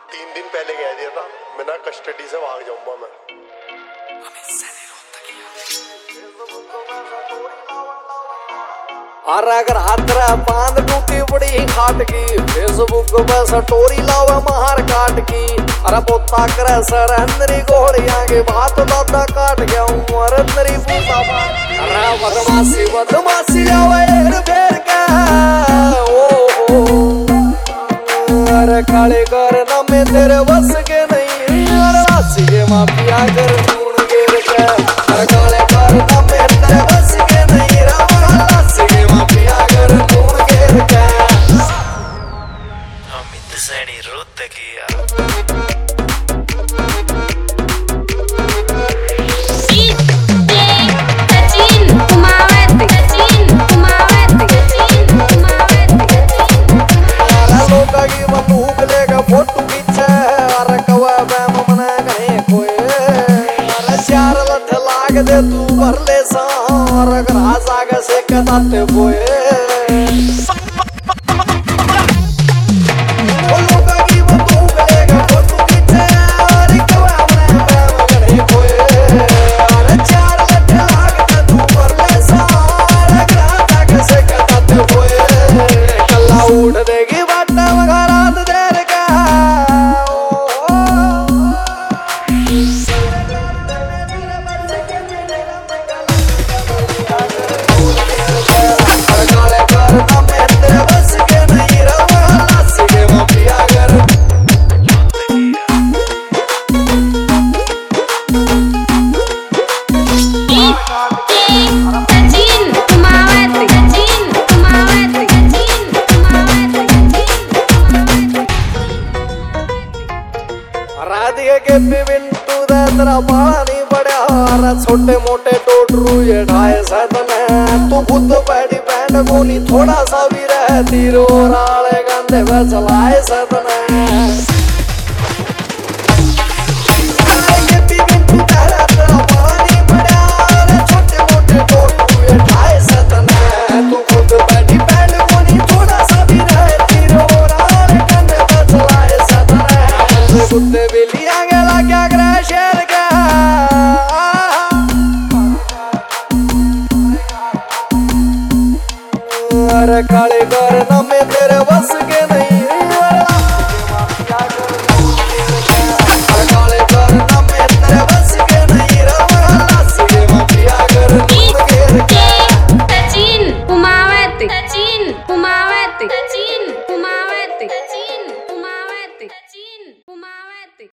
3 दिन पहले कह दिया था मैं ना कस्टडी से भाग जाऊंगा मैं। अरे अगर हाथ रे बांध टूटी बड़ी खाट की, फेसबुक पे सटोरी लावे महार काट की। अरे पोता करे सर अंदरी घोड़ियां के बात दादा काट गया हूँ अरे अंदरी पूछा बात। अरे बदमाशी आवे फेर के अरे काले कर ना में तेरे बस के नहीं। अरे राशि के माफिया कर खून गिर के। अरे काले कर ना में तेरे बस के नहीं। राशि के माफिया कर खून गिर के। अमित सैनी रोते किया फोटो पीछे अरे कवा बैम मना करे कोई। अरे चार लठ लाग दे तू भर ले सार अगर हाथ आगे से कदाते बोए। उठ देगी बाटा मगारात देर का। काले कर ना में तेरे बस के नहीं। राशि के माफिया कर राधिका के बिंटू दे तेरा बाला नहीं बढ़िया। छोटे मोटे टोटरू ये ढाए सदन है। तू खुद बैठी बैंड गोनी थोड़ा सा भी रहती रो राले गंदे में चलाए सदन है। ये बिंटू तेरा बाला नहीं बढ़िया। छोटे मोटे टोटरू ये ढाए सदन है। तू खुद बैठी बैंड गोनी थोड़ा सा भी रहती रो राले गंदे में चलाए सदन है। कुत्ते बिल्ली आगे क्या करे शेर का। अरे काले कर ना में तेरे बस के नहीं। अरे काले कर ना में तेरे बस के नहीं। राशि के माफिया कर खून गिर के। Sachin Pumawati